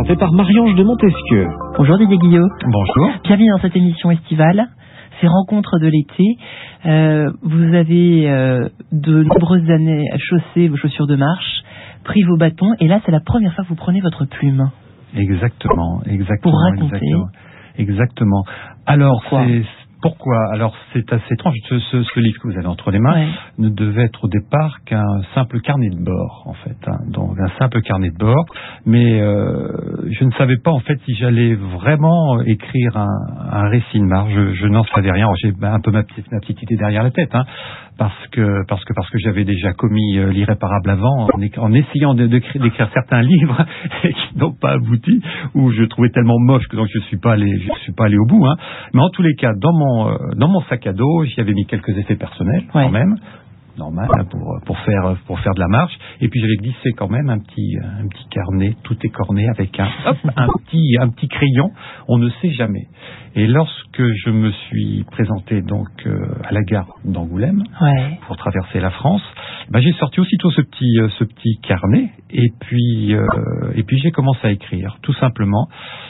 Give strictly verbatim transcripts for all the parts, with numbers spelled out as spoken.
présenté par Marie-Ange de Montesquieu. Bonjour Didier Guillot. Bonjour. Bienvenue dans cette émission estivale, ces rencontres de l'été. Euh, vous avez euh, de nombreuses années chaussé vos chaussures de marche, pris vos bâtons, et là c'est la première fois que vous prenez votre plume. Exactement, exactement. Pour raconter. Exactement. exactement. Alors, Pourquoi c'est... Pourquoi? Alors, c'est assez étrange. Ce, ce, ce livre que vous avez entre les mains ouais. ne devait être au départ qu'un simple carnet de bord, en fait. Hein. Donc, un simple carnet de bord. Mais euh, je ne savais pas, en fait, si j'allais vraiment écrire un, un récit de marche. Je, je n'en savais rien. Alors, j'ai un peu ma petite, ma petite idée derrière la tête, hein, parce que parce que parce que j'avais déjà commis euh, l'irréparable avant, en, en essayant de, de créer, d'écrire certains livres qui n'ont pas abouti, où je trouvais tellement moche que donc je suis pas allé, je suis pas allé au bout. Hein. Mais en tous les cas, dans mon dans mon sac à dos, j'y avais mis quelques effets personnels, ouais. quand même, normal, pour pour faire pour faire de la marche. Et puis j'avais glissé quand même un petit un petit carnet tout écorné avec un hop, un petit un petit crayon. On ne sait jamais. Et lorsque je me suis présenté donc euh, à la gare d'Angoulême ouais. pour traverser la France, ben, j'ai sorti aussitôt ce petit euh, ce petit carnet et puis euh, et puis j'ai commencé à écrire tout simplement.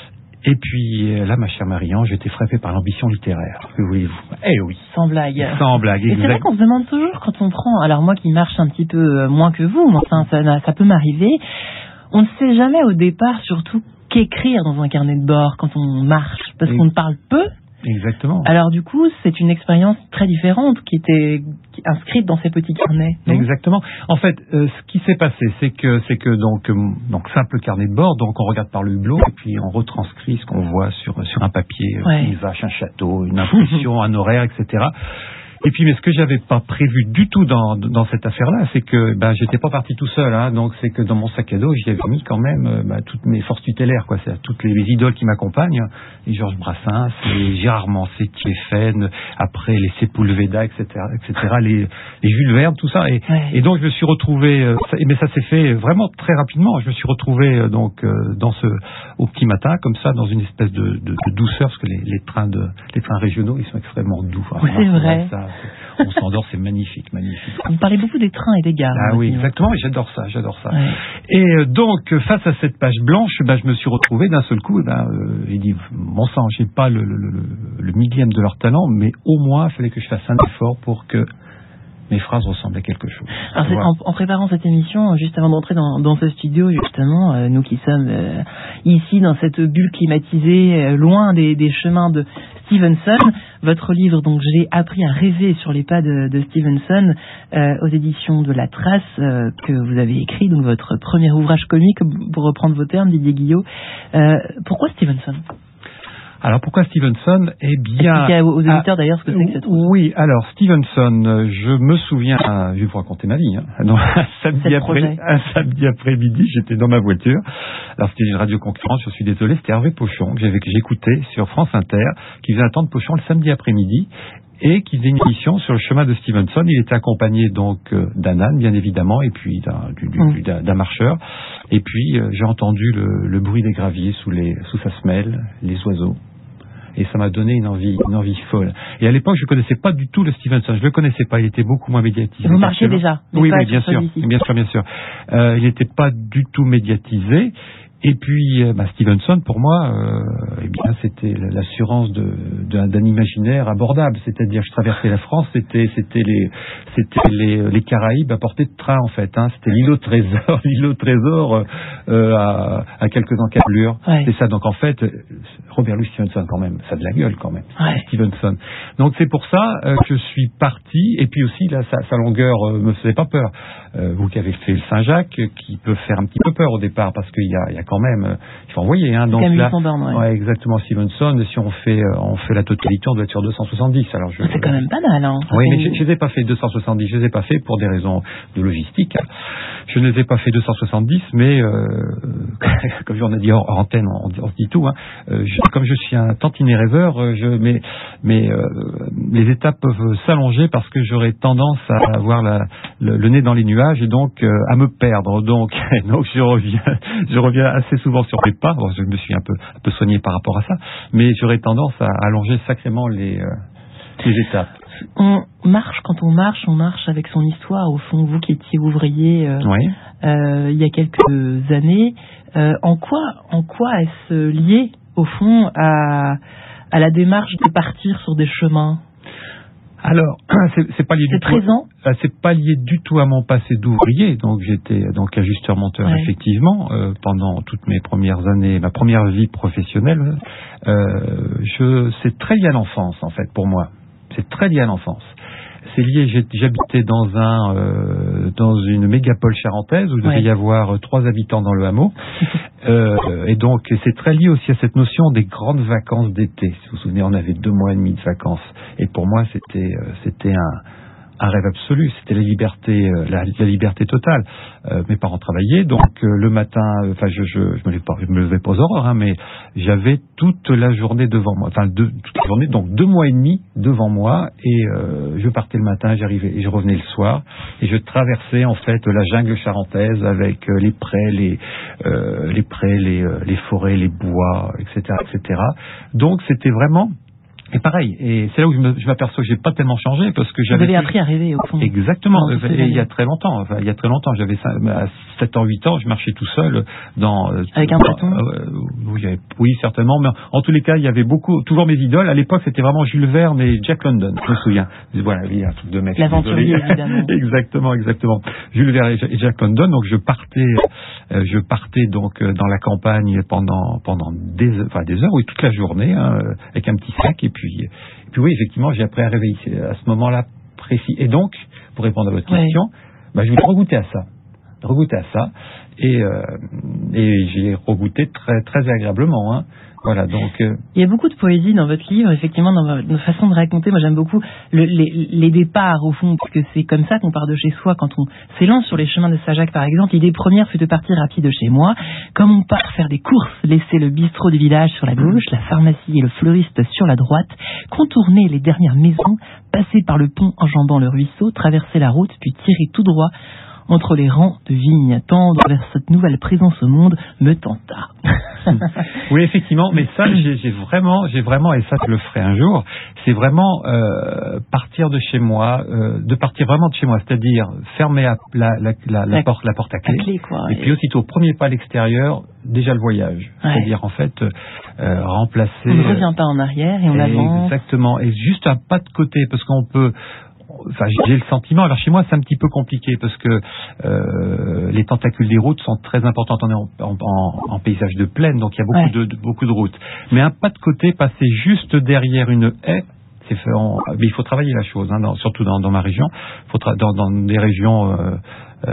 Et puis là, ma chère Marie-Ange, j'étais frappé par l'ambition littéraire. Que voulez-vous? Eh oui. Sans blague. Sans blague, exact. Et c'est vrai qu'on se demande toujours quand on prend, alors moi qui marche un petit peu moins que vous, enfin ça, ça peut m'arriver, on ne sait jamais au départ surtout qu'écrire dans un carnet de bord quand on marche, parce et... qu'on ne parle peu. Exactement. Alors du coup, c'est une expérience très différente qui était inscrite dans ces petits carnets. Non? Exactement. En fait, euh, ce qui s'est passé, c'est que c'est que donc euh, donc simple carnet de bord, donc on regarde par le hublot et puis on retranscrit ce qu'on voit sur sur un papier, ouais. une vache, un château, une impression, un horaire, et cetera. Et puis, mais ce que j'avais pas prévu du tout dans dans cette affaire-là, c'est que ben j'étais pas parti tout seul, hein, donc c'est que dans mon sac à dos, j'y avais mis quand même ben, toutes mes forces tutélaires, quoi, c'est toutes les, les idoles qui m'accompagnent, les Georges Brassens, les Gérard Manset, Thiéphène, après les Sepúlveda, et cetera, et cetera, les les Jules Verne, tout ça, et ouais. et donc je me suis retrouvé, euh, ça, mais ça s'est fait vraiment très rapidement. Je me suis retrouvé euh, donc euh, dans ce au petit matin, comme ça, dans une espèce de, de, de douceur, parce que les, les trains de les trains régionaux, ils sont extrêmement doux. Oui, c'est vrai. Ça, on s'endort, c'est magnifique, magnifique. Vous parlez beaucoup des trains et des gares. Ah oui, exactement, et j'adore ça, j'adore ça. Ouais. Et euh, donc, face à cette page blanche, ben, je me suis retrouvé d'un seul coup, ben, euh, il dit, bon sang, j'ai pas le, le, le, le millième de leur talent, mais au moins, il fallait que je fasse un effort pour que mes phrases ressemblent à quelque chose. Alors, voilà. en, en préparant cette émission, juste avant d'entrer dans, dans ce studio, justement, euh, nous qui sommes euh, ici dans cette bulle climatisée, euh, loin des, des chemins de Stevenson, votre livre, donc j'ai appris à rêver sur les pas de, de Stevenson, euh, aux éditions de La Trace, euh, que vous avez écrit, donc votre premier ouvrage comique, pour reprendre vos termes, Didier Guillot. Euh, pourquoi Stevenson ? Alors pourquoi Stevenson? Eh bien, expliquez aux auditeurs d'ailleurs ce que c'est que cette chose. Oui, alors Stevenson, je me souviens, je vais vous raconter ma vie. Hein. Donc, un, samedi après, un samedi après-midi, j'étais dans ma voiture. Alors c'était une radio concurrente, je suis désolé, c'était Hervé Pochon que j'avais que j'écoutais sur France Inter, qui faisait un temps de Pochon le samedi après-midi et qui faisait une émission sur le chemin de Stevenson. Il était accompagné donc euh, d'un âne, bien évidemment, et puis d'un, du, du, mmh. d'un, d'un marcheur. Et puis euh, j'ai entendu le, le bruit des graviers sous les sous sa semelle, les oiseaux. Et ça m'a donné une envie, une envie folle. Et à l'époque, je ne connaissais pas du tout le Stevenson. Je ne le connaissais pas. Il était beaucoup moins médiatisé. Vous marchiez déjà? Oui, oui, bien sûr, bien sûr, bien sûr. Euh, il n'était pas du tout médiatisé. Et puis, euh, bah, Stevenson, pour moi, euh, eh bien, c'était l'assurance de, de, d'un imaginaire abordable. C'est-à-dire, je traversais la France, c'était, c'était les, c'était les, les Caraïbes à portée de train, en fait. Hein. C'était l'îlot trésor, l'îlot trésor euh, à, à quelques encablures. Ouais. C'est ça. Donc, en fait, Robert Louis Stevenson, quand même, ça a de la gueule, quand même. Ouais. Stevenson. Donc, c'est pour ça euh, que je suis parti. Et puis aussi, là, sa, sa longueur euh, me faisait pas peur. Euh, vous qui avez fait le Saint-Jacques, qui peut faire un petit peu peur au départ, parce qu'il y a, il y a quand même, euh, il faut envoyer, hein. Donc là, borne, ouais. ouais, exactement, Stevenson. Si on fait, euh, on fait la totalité, on doit être sur deux cent soixante-dix. Alors je, c'est quand même pas mal, hein. Oui, mais je, je les ai pas fait deux cent soixante-dix. Je les ai pas fait pour des raisons de logistique. Je ne les ai pas fait deux cent soixante-dix, mais euh, comme on a dit hors, hors antenne, on, on se dit tout. Hein. Euh, je, comme je suis un tantinet rêveur, je, mais, mais euh, les étapes peuvent s'allonger parce que j'aurais tendance à avoir la, le, le nez dans les nuages et donc euh, à me perdre. Donc, donc je reviens, je reviens assez souvent sur mes pas. Bon, je me suis un peu, un peu soigné par rapport à ça, mais j'aurais tendance à allonger sacrément les, euh, les étapes. On marche, quand on marche, on marche avec son histoire. Au fond, vous qui étiez ouvrier euh, Oui. euh, il y a quelques années, euh, en quoi, en quoi est-ce lié, au fond, à, à la démarche de partir sur des chemins? Alors, c'est, c'est pas lié c'est du tout. présent. C'est pas lié du tout à mon passé d'ouvrier. Donc j'étais donc ajusteur monteur Ouais. effectivement euh, pendant toutes mes premières années, ma première vie professionnelle. Euh, je, c'est très lié à l'enfance en fait pour moi. C'est très lié à l'enfance. C'est lié. j'ai- J'habitais dans un euh, dans une mégapole charentaise où il devait Ouais. y avoir euh, trois habitants dans le hameau. Euh, et donc c'est très lié aussi à cette notion des grandes vacances d'été. Si vous vous souvenez, on avait deux mois et demi de vacances. Et pour moi, c'était euh, c'était un un rêve absolu, c'était la liberté, euh, la, la liberté totale. Euh, mes parents travaillaient, donc euh, le matin, enfin je, je, je me levais pas, je me levais pas aux aurores, hein, mais j'avais toute la journée devant moi, enfin deux, toute la journée, donc deux mois et demi devant moi, et euh, je partais le matin, j'arrivais et je revenais le soir, et je traversais en fait la jungle charentaise avec euh, les prés, les euh, les prés, les, euh, les forêts, les bois, et cetera, et cetera. Donc c'était vraiment et pareil, et c'est là où je, me, je m'aperçois que j'ai pas tellement changé parce que Vous j'avais avez appris à rêver, au fond. exactement. Pendant toutes ces Et il y a années. très longtemps, enfin, il y a très longtemps, j'avais ça, à sept ans, huit ans, je marchais tout seul dans euh, Avec un dans- bâton. euh, oui, il y avait- oui, certainement, mais en tous les cas, il y avait beaucoup, toujours mes idoles. À l'époque, c'était vraiment Jules Verne et Jack London, je me souviens. Voilà, il y a un truc de mec. L'aventurier, désolé. évidemment. Exactement, exactement. Jules Verne et Jack London. Donc je partais, euh, je partais donc euh, dans la campagne pendant pendant des, enfin des heures, oui, toute la journée, hein, euh, avec un petit sac et puis. Et puis oui, effectivement, j'ai appris à rêver ici, à ce moment-là précis. Et donc, pour répondre à votre Ouais. question, bah, je voulais regoûter à ça. Regoûter à ça. Et, euh, et j'ai regoûté très, très agréablement. Hein. Voilà, donc... Euh, Il y a beaucoup de poésie dans votre livre, effectivement, dans votre façon de raconter. Moi, j'aime beaucoup le, les, les départs, au fond, parce que c'est comme ça qu'on part de chez soi. Quand on s'élance sur les chemins de Saint-Jacques, par exemple, l'idée première fut de partir à pied de chez moi. Comme on part faire des courses, laisser le bistrot du village sur la gauche, la pharmacie et le fleuriste sur la droite, contourner les dernières maisons, passer par le pont enjambant le ruisseau, traverser la route, puis tirer tout droit entre les rangs de vignes, tendre vers cette nouvelle présence au monde, me tenta. oui, effectivement, mais ça, j'ai, j'ai vraiment, j'ai vraiment, et ça, je le ferai un jour, c'est vraiment euh, partir de chez moi, euh, de partir vraiment de chez moi, c'est-à-dire fermer la, la, la, la, la, porte, la porte à clé, à clé quoi, et, et puis aussitôt, premier pas à l'extérieur, déjà le voyage, ouais. c'est-à-dire en fait euh, remplacer... On ne revient pas en arrière et on avance. Exactement, et juste un pas de côté, parce qu'on peut... Enfin, j'ai le sentiment, alors chez moi c'est un petit peu compliqué parce que euh, les tentacules des routes sont très importantes en, en, en, en paysage de plaine, donc il y a beaucoup, ouais. de, de, beaucoup de routes. Mais un pas de côté, passer juste derrière une haie, c'est fait en, mais il faut travailler la chose, hein, dans, surtout dans, dans ma région, faut tra- dans, dans des régions euh, euh,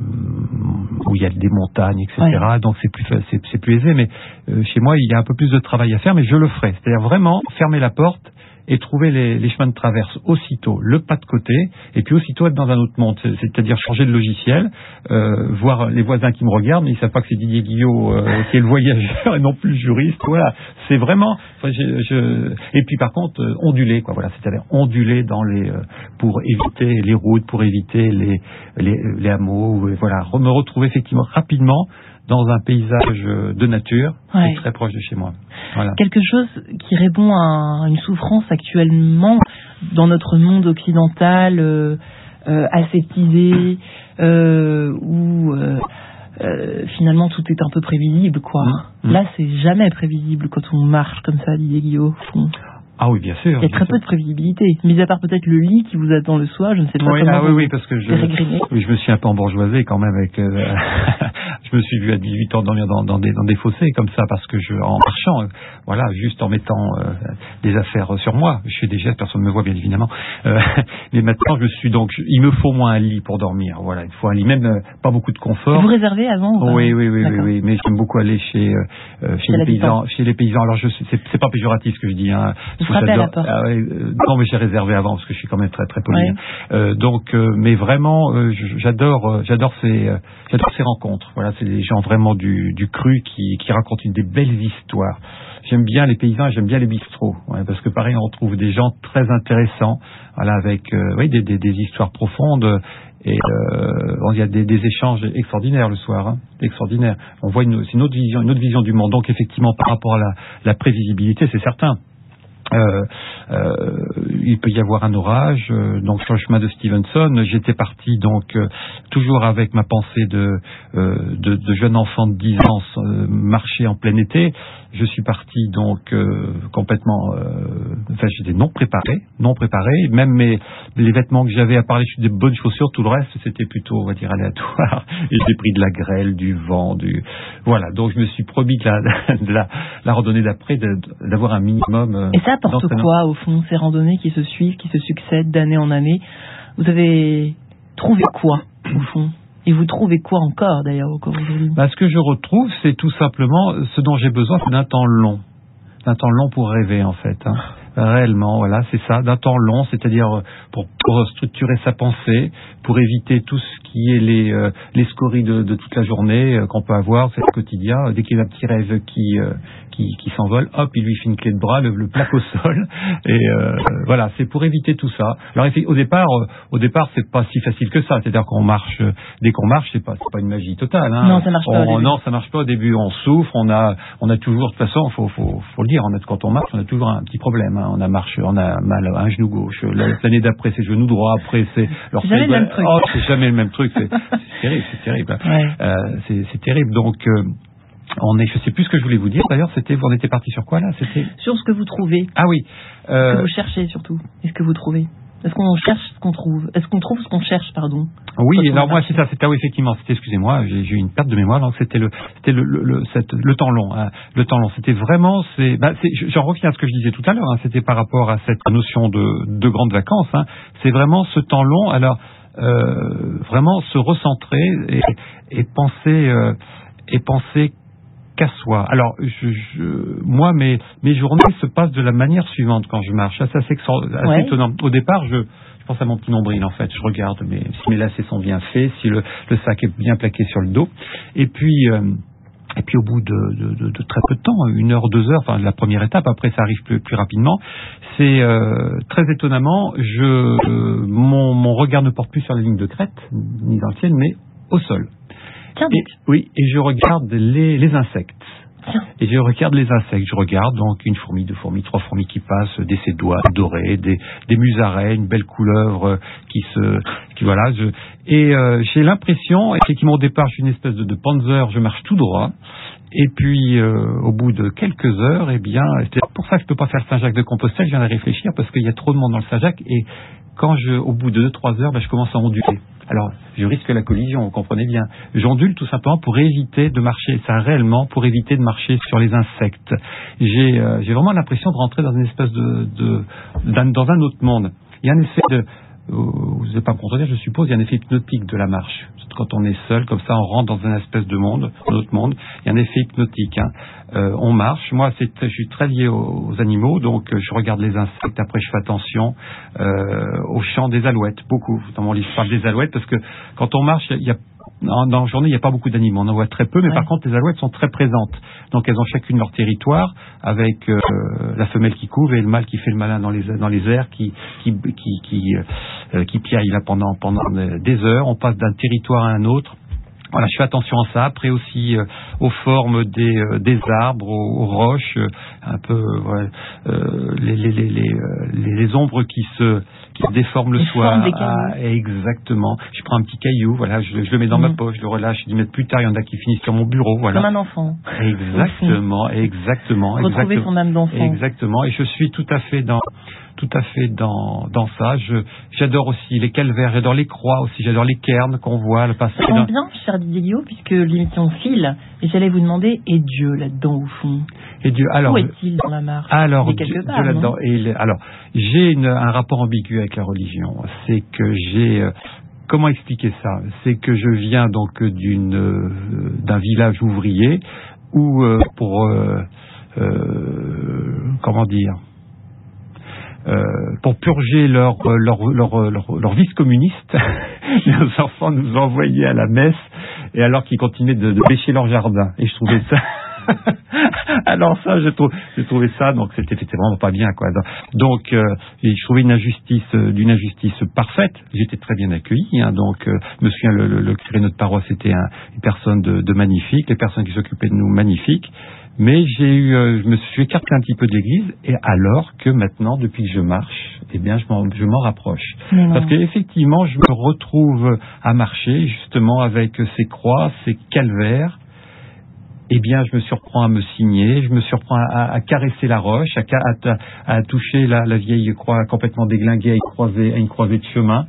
où il y a des montagnes, et cetera. Ouais. Donc c'est plus, c'est, c'est plus aisé, mais euh, chez moi il y a un peu plus de travail à faire, mais je le ferai. C'est-à-dire vraiment fermer la porte et trouver les, les chemins de traverse aussitôt, le pas de côté, et puis aussitôt être dans un autre monde, c'est-à-dire changer de logiciel, euh, voir les voisins qui me regardent, mais ils ne savent pas que c'est Didier Guillot euh, qui est le voyageur et non plus le juriste. Voilà, c'est vraiment. Enfin, je, je... Et puis par contre, euh, onduler, quoi. Voilà, c'est-à-dire onduler dans les euh, pour éviter les routes, pour éviter les les, les hameaux. Euh, voilà, me retrouver effectivement rapidement dans un paysage de nature, ouais. très proche de chez moi. Voilà. Quelque chose qui répond à une souffrance actuellement dans notre monde occidental, euh, euh, aseptisé, euh, où euh, euh, finalement tout est un peu prévisible, quoi. Mmh. Là, c'est jamais prévisible quand on marche comme ça, Didier Guillot. Ah oui, bien sûr. Il y a très peu de prévisibilité, mis à part peut-être le lit qui vous attend le soir, je ne sais pas oui, comment. Ah oui, oui, parce que je, oui, je me suis un peu embourgeoisé quand même avec. Euh, je me suis vu à dix-huit ans dormir dans, dans des dans des fossés comme ça parce que je en marchant, euh, voilà, juste en mettant euh, des affaires sur moi. Je fais des gestes, personne ne me voit bien évidemment. Euh, mais maintenant, je suis donc, je, il me faut moins un lit pour dormir. Voilà, il faut un lit, même euh, pas beaucoup de confort. Vous réservez avant ou pas? Oui, oui, oui, oui, oui, mais j'aime beaucoup aller chez euh, chez, chez les paysans, chez les paysans. Alors je, c'est, c'est pas péjoratif ce que je dis. Hein. À la porte. Ah, ouais, euh, non, mais j'ai réservé avant parce que je suis quand même très très poli. Ouais. Euh, donc, euh, mais vraiment, euh, j'adore, euh, j'adore ces, euh, j'adore ces rencontres. Voilà, c'est des gens vraiment du, du cru qui, qui racontent des belles histoires. J'aime bien les paysans, et j'aime bien les bistrots, ouais, parce que pareil, on trouve des gens très intéressants, voilà, avec, euh, oui, des, des, des histoires profondes. Et euh, il y a des, des échanges extraordinaires le soir, hein, extraordinaires. On voit une, c'est une autre vision, une autre vision du monde. Donc effectivement, par rapport à la, la prévisibilité, c'est certain. Euh, euh, il peut y avoir un orage, euh, donc sur le chemin de Stevenson, j'étais parti donc euh, toujours avec ma pensée de, euh, de, de jeune enfant de dix ans, euh, marcher en plein été. Je suis parti donc euh, complètement, euh, enfin j'étais non préparé, non préparé. Même mes les vêtements que j'avais, à part les des bonnes chaussures, tout le reste c'était plutôt, on va dire, aléatoire. Et j'ai pris de la grêle, du vent, du voilà. Donc je me suis promis de la, de la, la randonnée d'après de, d'avoir un minimum. Euh, Et ça apporte quoi au fond, ces randonnées qui se suivent, qui se succèdent d'année en année? Vous avez trouvé quoi au fond? Et vous trouvez quoi encore, d'ailleurs, encore aujourd'hui? Bah, ce que je retrouve, c'est tout simplement ce dont j'ai besoin, c'est d'un temps long. D'un temps long pour rêver, en fait. Hein. Réellement, voilà, c'est ça, d'un temps long, c'est-à-dire pour, pour structurer sa pensée, pour éviter tout ce qui est les, euh, les scories de, de toute la journée euh, qu'on peut avoir, c'est le quotidien. Dès qu'il y a un petit rêve qui, euh, qui, qui s'envole, hop, il lui fait une clé de bras, le, le plaque au sol. Et euh, voilà, c'est pour éviter tout ça. Alors au départ, euh, au départ, c'est pas si facile que ça. C'est-à-dire qu'on marche, euh, dès qu'on marche, c'est pas, c'est pas une magie totale. Hein. Non, ça marche pas. On, non, ça marche pas au début. On souffre, on a, on a toujours, de toute façon, faut, faut, faut le dire. On a, quand on marche, on a toujours un petit problème. Hein. On a marche, on a mal à un genou gauche. L'année d'après, c'est genou droit. Après, c'est. C'est jamais le même truc. Oh, c'est jamais le même truc. C'est, c'est terrible, c'est terrible. Ouais. Euh, c'est, c'est terrible. Donc. Euh, On est, je sais plus ce que je voulais vous dire. D'ailleurs, c'était, on était parti sur quoi là? C'était sur ce que vous trouvez. Ah oui. Euh... Ce que vous cherchez surtout. Et ce que vous trouvez. Est-ce qu'on cherche ce qu'on trouve? Est-ce qu'on trouve ce qu'on cherche, pardon? Oui. Alors moi, c'est ça. C'était ah oui, effectivement. C'était, excusez-moi, j'ai, j'ai eu une perte de mémoire. Donc c'était le, c'était le, le, le, cette, le temps long. Hein, le temps long. C'était vraiment, c'est, bah, c'est, j'en reviens à ce que je disais tout à l'heure. Hein, c'était par rapport à cette notion de, de grandes vacances. Hein, c'est vraiment ce temps long. Alors euh, vraiment se recentrer et, et penser euh, et penser qu'à soi. Alors, je, je, moi, mes, mes journées se passent de la manière suivante quand je marche. Ça, c'est assez, assez ouais. étonnant. Au départ, je, je pense à mon petit nombril, en fait. Je regarde mes, si mes lacets sont bien faits, si le, le sac est bien plaqué sur le dos. Et puis, euh, et puis au bout de, de, de, de très peu de temps, une heure, deux heures, enfin la première étape, après ça arrive plus, plus rapidement, c'est euh, très étonnamment, je, euh, mon, mon regard ne porte plus sur la ligne de crête, ni dans le ciel, mais au sol. Et, oui, et je regarde les, les insectes. Et je regarde les insectes. Je regarde donc une fourmi, deux fourmis, trois fourmis qui passent, des cédoines dorées, des, des musaraies, une belle couleuvre qui se, qui voilà. Je, et euh, j'ai l'impression, effectivement, au départ, je suis une espèce de, de panzer, je marche tout droit. Et puis, euh, au bout de quelques heures, eh bien, c'est pour ça que je peux pas faire Saint-Jacques-de-Compostelle. Je viens de réfléchir parce qu'il y a trop de monde dans le Saint-Jacques. Et quand je, au bout de deux, trois heures, ben, je commence à onduler. Alors, je risque la collision, vous comprenez bien. J'ondule tout simplement pour éviter de marcher, ça réellement, pour éviter de marcher sur les insectes. J'ai, euh, j'ai vraiment l'impression de rentrer dans une espèce de, de, d'un, dans un autre monde. Il y a un effet de, vous n'allez pas me contredire, je suppose, il y a un effet hypnotique de la marche. Quand on est seul, comme ça, on rentre dans un espèce de monde, un autre monde. Il y a un effet hypnotique. Hein. Euh, on marche. Moi, c'est, je suis très lié aux, aux animaux, donc je regarde les insectes. Après, je fais attention euh, au chant des alouettes, beaucoup. Dans mon livre, je parle des alouettes parce que quand on marche, il y a Dans, dans la journée, il n'y a pas beaucoup d'animaux, on en voit très peu, mais ouais. Par contre, les alouettes sont très présentes. Donc, elles ont chacune leur territoire, avec euh, la femelle qui couve et le mâle qui fait le malin dans les dans les airs, qui qui qui qui, euh, qui piaille là pendant pendant des heures. On passe d'un territoire à un autre. Voilà, je fais attention à ça. Après aussi euh, aux formes des, euh, des arbres, aux, aux roches, euh, un peu euh, ouais, euh, les, les, les, les, les, les ombres qui se qui se déforment le les soir. Ah, exactement. Je prends un petit caillou, voilà, je, je le mets dans mmh. ma poche, je le relâche, je dis mettre plus tard, il y en a qui finissent sur mon bureau, voilà. Comme un enfant. Exactement, exactement. Retrouver exactement, son âme d'enfant. Exactement. Et je suis tout à fait dans tout à fait dans dans ça. Je j'adore aussi les calvaires, j'adore les croix aussi, j'adore les cairns qu'on voit le passer. Ça tombe bien, cher Didier Guillot, puisque l'émission file, et j'allais vous demander, et Dieu là-dedans au fond? Et Dieu, alors, où est-il dans la marche? Alors, il est quelque Dieu, part, Dieu là-dedans. Et il, alors, j'ai une, un rapport ambigu avec la religion. C'est que j'ai euh, comment expliquer ça? C'est que je viens donc d'une euh, d'un village ouvrier où euh, pour euh, euh, comment dire Euh, pour purger leur leur leur leur, leur vice communiste, nos enfants nous envoyaient à la messe, et alors qu'ils continuaient de, de bêcher leur jardin. Et je trouvais ça Alors ça, j'ai trouvé, j'ai trouvé ça, donc c'était, c'était vraiment pas bien, quoi. Donc, euh, je trouvais une injustice, euh, d'une injustice parfaite. J'étais très bien accueilli, hein, donc euh, je me souviens, le, le, le curé de notre paroisse était un, une personne de, de magnifique, les personnes qui s'occupaient de nous magnifiques. Mais j'ai eu, euh, je me suis écarté un petit peu de l'église, et alors que maintenant, depuis que je marche, eh bien, je m'en, je m'en rapproche. Parce qu'effectivement, je me retrouve à marcher, justement, avec ces croix, ces calvaires. Eh bien, je me surprends à me signer, je me surprends à, à, à caresser la roche, à, à, à toucher la, la vieille croix complètement déglinguée à une croisée, à une croisée de chemin,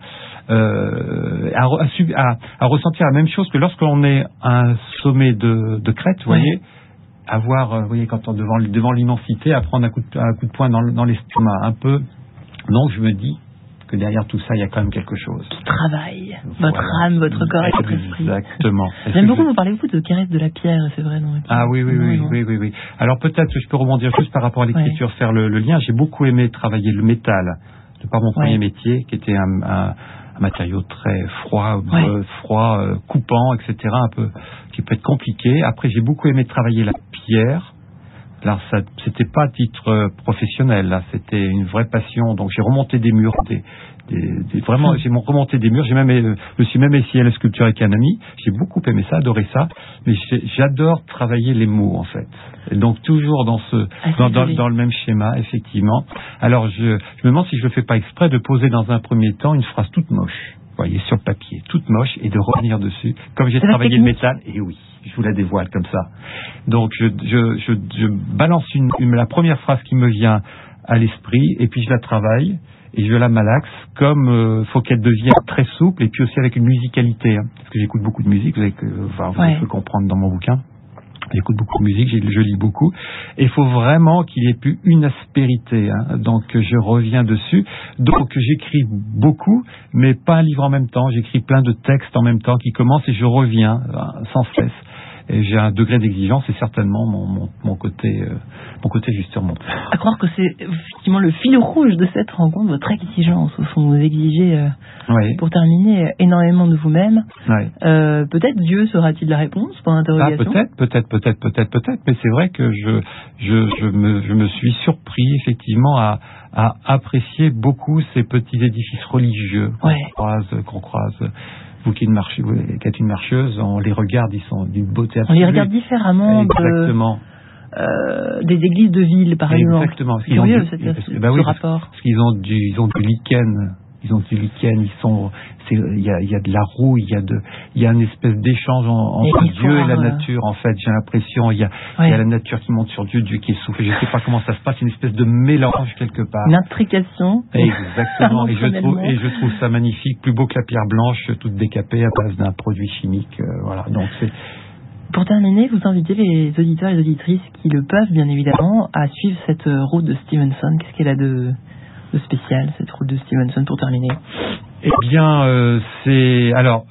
euh, à, à, à ressentir la même chose que lorsque l'on est à un sommet de, de crête, vous voyez. Avoir, vous voyez, quand on devant devant l'immensité, à prendre un coup de, un coup de poing dans, dans l'estomac, un peu. Donc je me dis que derrière tout ça, il y a quand même quelque chose. Qui travaille. Votre voilà. âme, votre corps et votre esprit. Exactement. J'aime beaucoup, je... vous parlez beaucoup de caresse de la pierre, c'est vrai, non? Ah oui, oui, oui, oui, oui, oui. Alors peut-être que je peux rebondir juste par rapport à l'écriture, ouais. faire le, le lien. J'ai beaucoup aimé travailler le métal, de par mon ouais. premier métier, qui était un, un, un matériau très froid, ouais. euh, froid, euh, coupant, et cetera, un peu, qui peut être compliqué. Après, j'ai beaucoup aimé travailler la pierre. Là, ça, c'était pas à titre euh, professionnel, là, c'était une vraie passion. Donc, j'ai remonté des murs, des, des, des, vraiment, j'ai remonté des murs. J'ai même, euh, je me suis même essayé à la sculpture avec un ami. J'ai beaucoup aimé ça, adoré ça. Mais j'adore travailler les mots, en fait. Et donc, toujours dans ce, ah, dans, dans, dans le même schéma, effectivement. Alors, je, je me demande si je le fais pas exprès de poser dans un premier temps une phrase toute moche. Vous voyez, sur le papier, toute moche, et de revenir dessus. Comme j'ai travaillé le métal, et oui, je vous la dévoile comme ça. Donc, je, je, je, je balance une, une, la première phrase qui me vient à l'esprit, et puis je la travaille, et je la malaxe, comme il euh, faut qu'elle devienne très souple, et puis aussi avec une musicalité. Hein, parce que j'écoute beaucoup de musique, vous avez, enfin, vous ouais. avez pu comprendre dans mon bouquin. J'écoute beaucoup de musique, je lis beaucoup. Et il faut vraiment qu'il y ait plus une aspérité. Hein. Donc, je reviens dessus. Donc, j'écris beaucoup, mais pas un livre en même temps. J'écris plein de textes en même temps qui commencent et je reviens hein, sans cesse. Et j'ai un degré d'exigence et certainement mon, mon, mon côté euh, mon côté juste remonte. À croire que c'est effectivement le fil rouge de cette rencontre, votre exigence, au fond, vous exigez, euh, oui. pour terminer, énormément de vous-même. Oui. Euh, peut-être Dieu sera-t-il la réponse pour l'interrogation? Ah, peut-être, peut-être, peut-être, peut-être, peut-être, mais c'est vrai que je, je, je, me, je me suis surpris effectivement à, à apprécier beaucoup ces petits édifices religieux qu'on ouais. croise, qu'on croise. Vous qui, marche, vous qui êtes une marcheuse, on les regarde, ils sont d'une beauté absolue. On les regarde différemment Exactement. De, euh, des églises de ville, par exemple. Exactement. C'est curieux, du, cette, parce, ce, bah ce oui, rapport. Parce qu'ils ont du, ils ont du lichen. Ils ont du lichen, ils sont, c'est, il y a, il y a de la rouille, il y a de, il y a une espèce d'échange en, entre Dieu et la euh... nature, en fait, j'ai l'impression, il y a, ouais. il y a la nature qui monte sur Dieu, Dieu qui est soufflé, je sais pas comment ça se passe, une espèce de mélange quelque part. Une intrication. Exactement, et je trouve, et je trouve ça magnifique, plus beau que la pierre blanche, toute décapée à base d'un produit chimique, euh, voilà, donc c'est, Pour terminer, vous invitez les auditeurs et les auditrices qui le peuvent, bien évidemment, à suivre cette route de Stevenson. Qu'est-ce qu'elle a de, de spécial, cette route de Stevenson, pour terminer? Eh bien, euh, c'est alors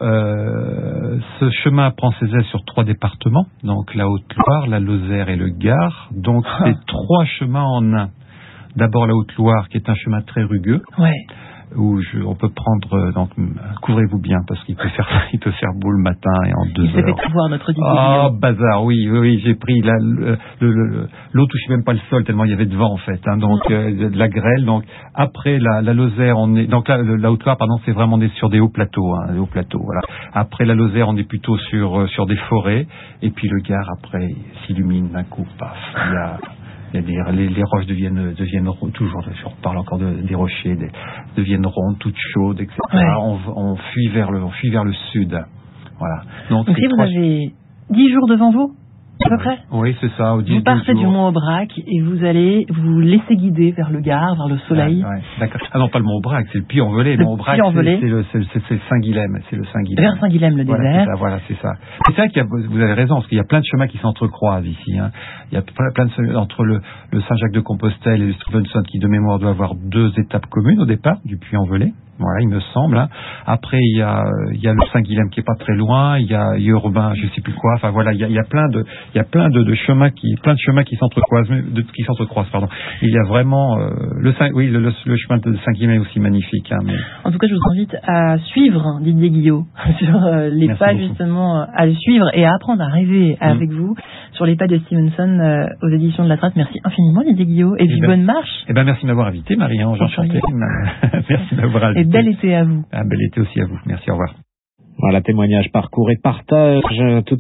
euh, ce chemin prend ses ailes sur trois départements, donc la Haute-Loire, la Lozère et le Gard. Donc c'est trois chemins en un. D'abord la Haute-Loire, qui est un chemin très rugueux. Ouais. Où je, on peut prendre, donc couvrez-vous bien parce qu'il peut faire, il peut faire beau le matin et en deux il heures. Il s'est fait voir notre Didier. Ah, oh, bazar, oui, oui, oui, j'ai pris la, le, le, le, l'eau touchait même pas le sol tellement il y avait de vent en fait, hein, donc euh, de la grêle. Donc après la, la Lozère, on est, donc la, la Haute-Loire, pardon, c'est vraiment des, sur des hauts plateaux, hein, des hauts plateaux, voilà. Après la Lozère, on est plutôt sur sur des forêts, et puis le Gard après s'illumine d'un coup, paf, il y a Il y a des, les, les roches deviennent, deviennent toujours, je reparle encore de, des rochers, des, deviennent rondes, toutes chaudes, et cetera. Ouais. On, on fuit vers le, on fuit vers le sud. Voilà. Donc, Donc si vous avez dix jours devant vous, à peu près. Oui, c'est ça. Au vous partez du Mont Aubrac et vous allez vous laisser guider vers le Gard, vers le soleil. Ouais, ouais, d'accord. Ah non, pas le Mont Aubrac, c'est le Puy-en-Velay. Le Mont Aubrac, c'est, c'est le, c'est, c'est, c'est Saint-Guilhem, c'est le Saint-Guilhem. Vers Saint-Guilhem, le voilà, désert. C'est ça, voilà, c'est ça. C'est ça qu'il y a, vous avez raison, parce qu'il y a plein de chemins qui s'entrecroisent ici. Hein. Il y a plein de entre le, le Saint-Jacques-de-Compostelle et le Stevenson, qui de mémoire doit avoir deux étapes communes au départ du Puy-en-Velay. Voilà, il me semble. Hein. Après, il y a, il y a le Saint-Guilhem qui est pas très loin. Il y a Urbain, je sais plus quoi. Enfin voilà, il y a, il y a plein de, il y a plein de, de chemins qui, plein de chemins qui s'entrecroisent, de, qui s'entrecroisent. Pardon. Il y a vraiment euh, le, oui, le, le, le chemin de Saint-Guilhem est aussi magnifique. Hein, mais... En tout cas, je vous invite à suivre Didier Guillot sur euh, les Merci pas beaucoup. Justement à le suivre et à apprendre à rêver mmh. avec vous sur les pas de Stevenson euh, aux éditions de la Trace. Merci infiniment Didier Guillot et, et puis ben, bonne marche. Eh ben merci de m'avoir invité, Marie-Ange. Enchantée. Merci de m'avoir invité. Et bel été à vous. Un bel été aussi à vous. Merci, au revoir. Voilà, témoignage, parcours et partage. Tout